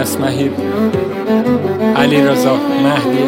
مهیب، علیرضا مهدی.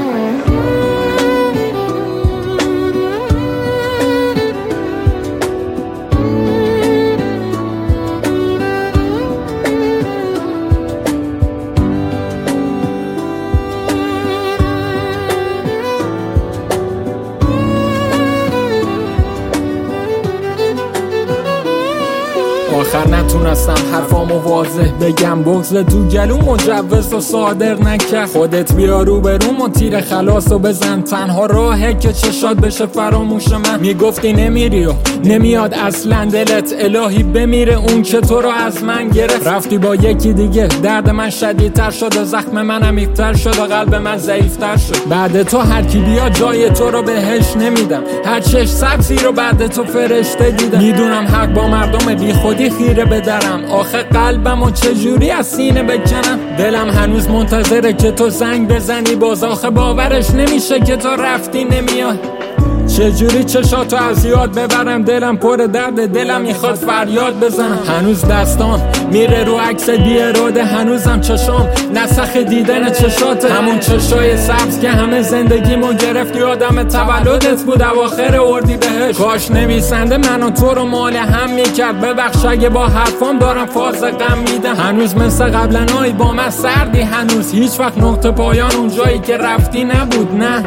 آخر نتونستم حرفامو واضح بگم، بغض تو گلو مجوز و صادر نکرد. خودت بیا رو برون و تیر خلاص و بزن، تنها راهه که چشات بشه فراموش من. میگفتی نمیری و نمیاد اصلا دلت، الهی بمیره اون که تو رو از من گرفت. رفتی با یکی دیگه، درد من شدیدتر شد و زخم من عمیق‌تر شد و قلب من ضعیف‌تر شد. بعد تو هر کی بیا جای تو رو بهش نمیدم، هر چش سبزی رو بعد تو فرشته دیدم. میدونم حق با مردم بی خودی خیره بدرم، آخه قلبمو چجوری از سینه بکنم. دلم هنوز منتظره که تو زنگ بزنی باز، آخه باورش نمیشه که تو رفتی نمیای. چجوری چشاتو از یاد ببرم، دلم پر درد، دلم میخواد فریاد بزنم. هنوز دستان میره رو عکس بی اراده، هنوزم چشام نسخ دیدن چشات، همون چشای سبز که همه زندگیمو گرفت. یادم تولدت بود اواخر اردیبهشت، کاش نویسنده منو تو رو مال هم میکرد. ببخش اگه با حرفام دارم فاز غم میدم، هنوز مثل قبلنای با من سردی، هنوز هیچ وقت نقطه پایان اون جایی که رفتی نبود. نه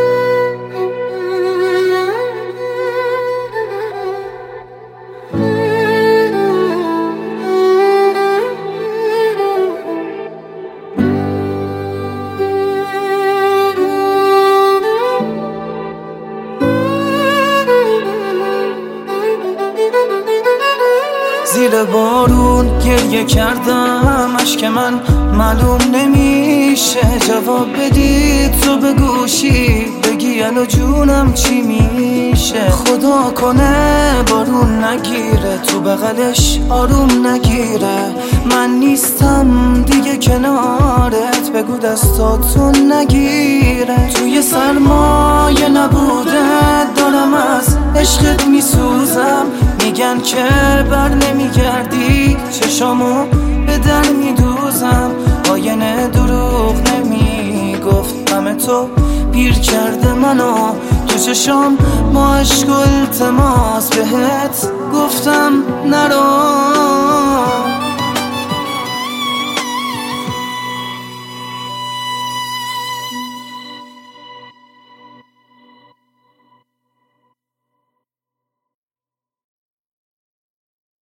زیر بارون گریه کردم، اشک من معلوم نمیشه. جواب بدی تو به گوشی، بگی الو جونم چی میشه. خدا کنه بارون نگیره، تو بغلش آروم نگیره. من نیستم دیگه کنارت، بگو دستاتو نگیره. توی سرمایه نبوده دارم از عشقت میسوزم، میگن که بر نمیگردی، چشامو به در میدوزم. آینه دروغ نمیگفت، غم تو پیر کرده منو. تو چشام با عشق و التماس بهت گفتم نرو